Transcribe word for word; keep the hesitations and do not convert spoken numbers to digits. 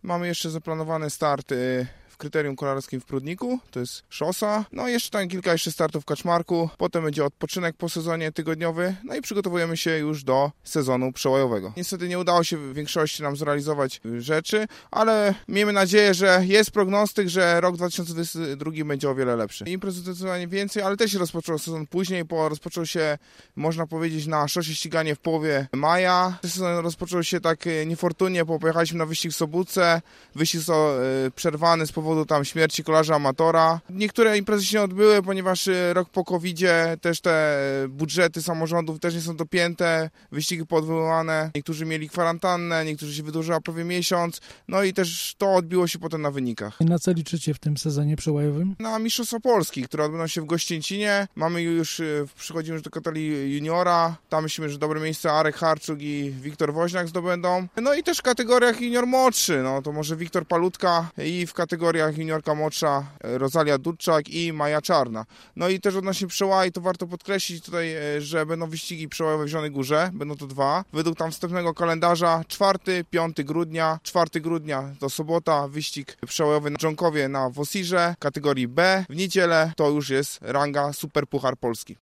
Mamy jeszcze zaplanowany start w kryterium kolarskim w Prudniku, to jest szosa. No i jeszcze tam kilka jeszcze startów w Kaczmarku. Potem będzie odpoczynek po sezonie tygodniowy. No i przygotowujemy się już do sezonu przełajowego. Niestety nie udało się w większości nam zrealizować rzeczy, ale miejmy nadzieję, że jest prognostyk, że rok dwa tysiące dwudziesty drugi będzie o wiele lepszy. Imprez zdecydowanie więcej, ale też się rozpoczął sezon później, bo rozpoczął się, można powiedzieć, na szosie ściganie w połowie maja. Sezon rozpoczął się tak niefortunnie, bo pojechaliśmy na wyścig w Sobótce. Wyścig został przerwany z powodu powodu tam śmierci kolarza amatora. Niektóre imprezy się nie odbyły, ponieważ rok po kowidzie też te budżety samorządów też nie są dopięte, wyścigi poodwoływane, niektórzy mieli kwarantannę, niektórzy się wydłużyła prawie miesiąc, no i też to odbiło się potem na wynikach. I na co liczycie w tym sezonie przełajowym? Na Mistrzostwa Polski, które odbędą się w Gościęcinie. Mamy już, przychodzimy już do kategorii juniora, tam myślimy, że dobre miejsce Arek Harczuk i Wiktor Woźniak zdobędą. No i też w kategoriach junior młodszy, no to może Wiktor Palutka i w kategoriach juniorka młodsza Rosalia Dudczak i Maja Czarna. No i też odnośnie przełaj, to warto podkreślić tutaj, że będą wyścigi przełajowe w Zielonej Górze, będą to dwa. Według tam wstępnego kalendarza czwartego piątego grudnia, czwartego grudnia to sobota, wyścig przełajowy na Dżonkowie na Wosirze, kategorii B. W niedzielę to już jest ranga Super Puchar Polski.